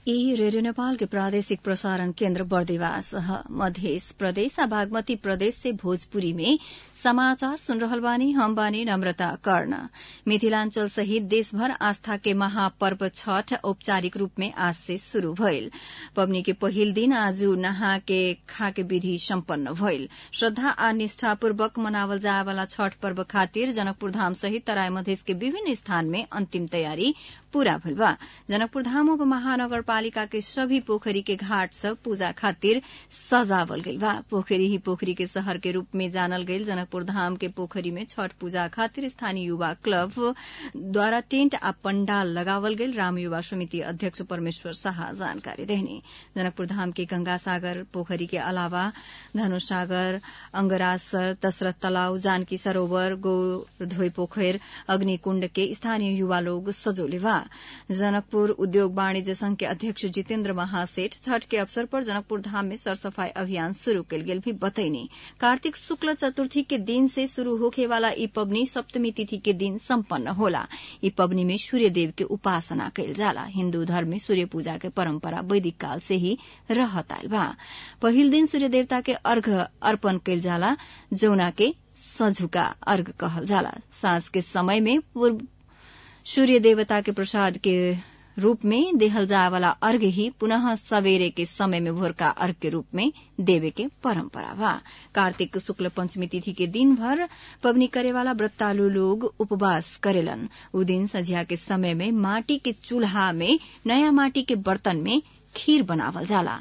ई रेडियो नेपाल के प्रादेशिक प्रसारण केन्द्र बर्दिवास मध्य प्रदेश आ बागमती प्रदेश से भोजपुरी में समाचार सुन रहल बानी। हम बानी नम्रता कर्ण। मिथिलांचल सहित देशभर आस्था के महापर्व छठ औपचारिक रूप में आज से शुरू भइल। पबनी के पहिल दिन आज नहा के खा के विधि सम्पन्न भइल। श्रद्धा आ निष्ठापूर्वक मनावल जाए वाला छठ पर्व खातिर जनकपुर धाम सहित तराई मधेश के विभिन्न स्थान में अंतिम तैयारी पूरा भइल बा। जनकपुर धाम उप महानगरपालिका के सभी पोखरी के घाट सब पूजा खातिर सजावल गइल बा। पोखरी ही पोखरी के शहर के रूप में जानल गइल जनकपुर धाम के पोखरी में छठ पूजा खातिर स्थानीय युवा क्लब द्वारा टेंट आ पंडाल लगावल गइल। राम युवा समिति अध्यक्ष परमेश्वर शाह जानकारी देहनी। जनकपुर धाम के गंगा सागर पोखरी के अलावा धनुष सागर, अंगराजसर, दशरथ तलाव, जानकी सरोवर, गोधोई पोखर, अग्निकुंड के स्थानीय युवा लोग सजोले बा। जनकपुर उद्योग वाणिज्य संघ के अध्यक्ष जितेन्द्र महासेठ छठ के अवसर पर जनकपुर धाम में सरसफाई अभियान शुरू कल गेल भी बतैनी। कार्तिक शुक्ल चतुर्थी के दिन से शुरू होखे वाला ई पबनी सप्तमी तिथि के दिन सम्पन्न होला। ई पबनी में सूर्य देव के उपासना कइल जाला। हिन्दू धर्म में सूर्य पूजा के परंपरा वैदिक काल से ही रहत आइल बा। पहिल दिन सूर्य देवता के अर्घ्य अर्पण कइल जाला, जौना के संझुका अर्घ्य कहल जाला। सांझ के समय में पूर्व सूर्य देवता के प्रसाद के रूप में देहल जाए वाला अर्घ्य ही पुनः सवेरे के समय में भोरका अर्घ्य के रूप में देवे के परंपरा बा। कार्तिक शुक्ल पंचमी तिथि के दिन भर पबनी करे वाला व्रतालु लोग उपवास करेलन। उ दिन संझिया के समय में माटी के चूल्हा में नया माटी के बर्तन में खीर बनावल जाला।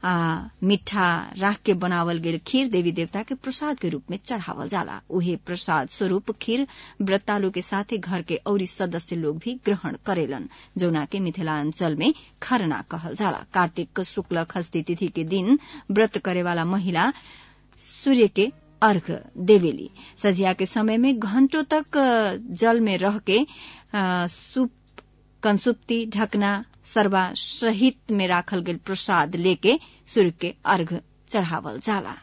मिठा राख के बनावल गेल खीर देवी देवता के प्रसाद के रूप में चढ़ावल जाला। उहे प्रसाद स्वरूप खीर व्रतालु के साथे घर के औरी सदस्य लोग भी ग्रहण करेलन, जौना के मिथिलांचल में खरना कहल जाला। कार्तिक शुक्ल षष्ठी तिथि के दिन व्रत करे वाला महिला सूर्य के अर्घ्य देवेली। सजिया के समय में घंटों तक जल में रह के कंसुप्ती, ढकना, सरबा सहित में राखल गेल प्रसाद लेके सूर्य के अर्घ्य चढ़ावल जाला।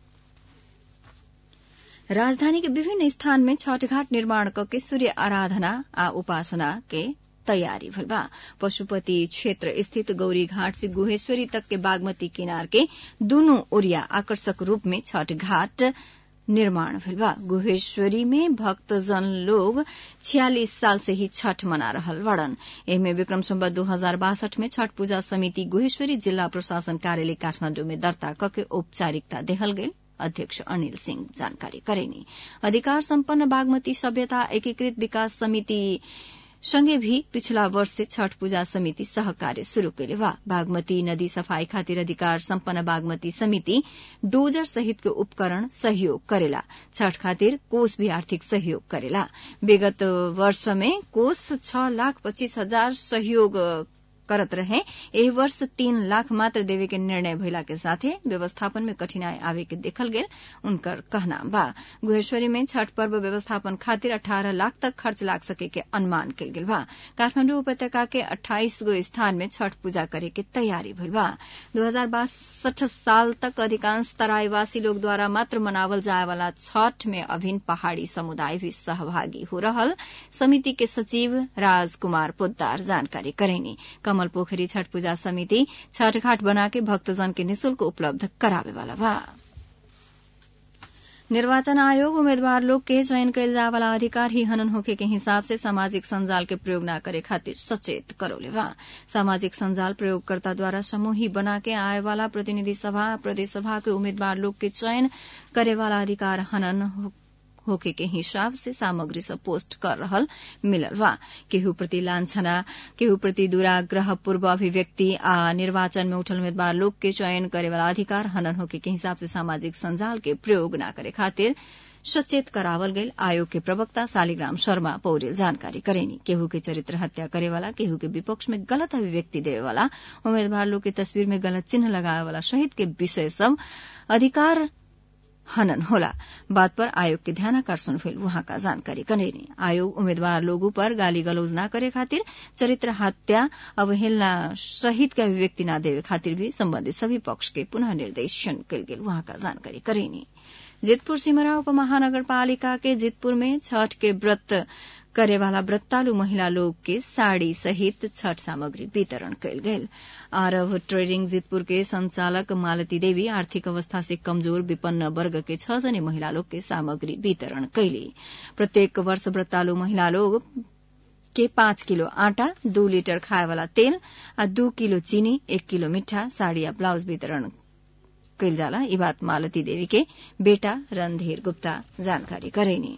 राजधानी के विभिन्न स्थान में छठ घाट निर्माण करके सूर्य आराधना आ उपासना के तैयारी भइल बा। पशुपति क्षेत्र स्थित गौरी घाट से गुहेश्वरी तक के बागमती किनार के दुनू ओरिया आकर्षक रूप में छठ घाट निर्माण भइल बा। गुहेश्वरी में भक्तजन लोग 46 साल से ही छठ मना रहल बड़न। एमे विक्रम संवत 2062 में छठ पूजा समिति गुहेश्वरी जिला प्रशासन कार्यालय काठमांडू में दर्ता करके औपचारिकता देहल गेल। अध्यक्ष अनिल सिंह जानकारी करेनी। अधिकार संपन्न बागमती सभ्यता एकीकृत विकास समिति संगे भी पिछला वर्ष से छठ पूजा समिति सहकार्य शुरू कइले बा। बागमती नदी सफाई खातिर अधिकार संपन्न बागमती समिति डोजर सहित के उपकरण सहयोग करेला। छठ खातिर कोष भी आर्थिक सहयोग करेला। विगत वर्ष में कोष 6,25,000 सहयोग करत रहे। एही वर्ष 3 लाख मात्र देवे के निर्णय भइला के साथे व्यवस्थापन में कठिनाई आवे के देखल गेल उनकर कहना बा। गुहेश्वरी में छठ पर्व व्यवस्थापन खातिर 18 लाख तक खर्च लाग सके के अनुमान कइल गेल बा। काठमांडू उपत्यका के 28 गो स्थान में छठ पूजा करे के तैयारी भइल बा। 2062 साल तक अधिकांश तराईवासी लोग द्वारा मात्र मनावल जाए वाला छठ में अभिन्न पहाड़ी समुदाय भी सहभागी हो रहल समिति के सचिव राजकुमार पोद्दार जानकारी करेनी। कमल पोखरी छठ पूजा समिति छठ घाट बना के भक्तजन के निःशुल्क उपलब्ध करावे वाला बा। निर्वाचन आयोग उम्मीदवार लोग के चयन कइल जाए वाला अधिकार ही हनन होखे के हिसाब से सामाजिक संजाल के प्रयोग न करे खातिर सचेत करौले बा। सामाजिक संजाल प्रयोगकर्ता द्वारा समूही बना के आए वाला प्रतिनिधि सभा, प्रदेश सभा के उम्मीदवार लोग के चयन करे वाला अधिकार हनन होके के हिसाब से सामग्री सब पोस्ट कर रहल मिलल बा। केहू प्रति लांछना, केहू प्रति दुराग्रह पूर्व अभिव्यक्ति आ निर्वाचन में उठल उम्मीदवार लोग के चयन करे वाला अधिकार हनन होके के हिसाब से सामाजिक संजाल के प्रयोग न करे खातिर सचेत करावल गईल। आयोग के प्रवक्ता शालिग्राम शर्मा पौडेल जानकारी करेनी। केहू के चरित्र हत्या करे वाला, केहू के विपक्ष में गलत अभिव्यक्ति देवे वाला, उम्मीदवार लोग के तस्वीर में गलत चिन्ह लगावे वाला सहित के विषय सब अधिकार हनन होला। बात पर आयोग के ध्यानाकर्षण भइल वहां का जानकारी करेनी। आयोग उम्मीदवार लोगों पर गाली गलौज न करे खातिर, चरित्र हत्या, अवहेलना सहित के अभिव्यक्ति न देवे खातिर भी संबंधित सभी पक्ष के पुनः निर्देशन कइल गेल वहां का जानकारी करेनी। जितपुर सिमरा उप महानगरपालिका के जितपुर में छठ के व्रत करेवाला व्रतालु महिला लोग के साड़ी सहित छठ सामग्री वितरण कयल गेल। आरव ट्रेडिंग जितपुर के संचालक मालती देवी आर्थिक अवस्था से कमजोर विपन्न वर्ग के 6 जने महिला लोग के सामग्री वितरण कैली। प्रत्येक वर्ष व्रतालु महिला लोग के 5 किलो आटा, 2 लीटर खाएवाला तेल, 2 किलो चीनी, 1 किलो मिठा, साड़ी या ब्लाउज वितरण कैल जाला। ई बात मालती देवी के बेटा रणधीर गुप्ता जानकारी करेनी।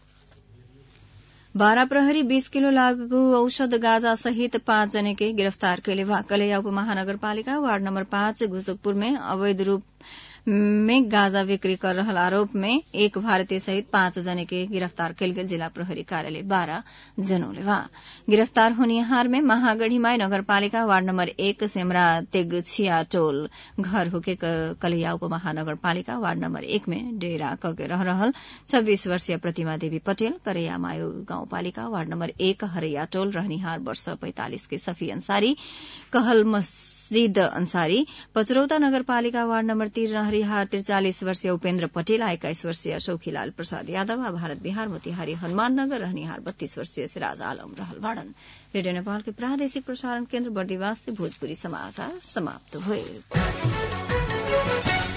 बारा प्रहरी 20 किलो लागू औषध गांजा सहित 5 जने के गिरफ्तार कैले बा। कलैया उपमहानगरपालिका वार्ड नंबर 5 घुसकपुर में अवैध रूप में गांजा बिक्री कर रहल आरोप में एक भारतीय सहित 5 जने के गिरफ्तार कैल गेल जिला प्रहरी कार्यालय 12 जनौले बा। गिरफ्तार होनिहार में महागढ़ी माई नगरपालिका वार्ड नंबर 1 सेमरा तेगछिया टोल घर होके कलैया उपमहानगरपालिका वार्ड नंबर 1 में डेरा करके रह रहल 26 वर्षीय प्रतिमा देवी पटेल, करैया मायो गाउँपालिका वार्ड नंबर 1 हरैया टोल रहनिहार वर्ष 45 के सफी अंसारी, कहल मस्जिद अंसारी, पचरौता नगरपालिका वार्ड नंबर 3 रहनिहार 43 वर्षीय उपेन्द्र पटेल, 21 वर्षीय शौखीलाल प्रसाद यादव, भारत बिहार मोतिहारी हनुमान नगर रहनिहार 32 वर्षीय सिराज आलम रहल बाड़न। रेडियो नेपाल के प्रादेशिक प्रसारण केन्द्र बर्दिवास से भोजपुरी समाचार समाप्त हुए।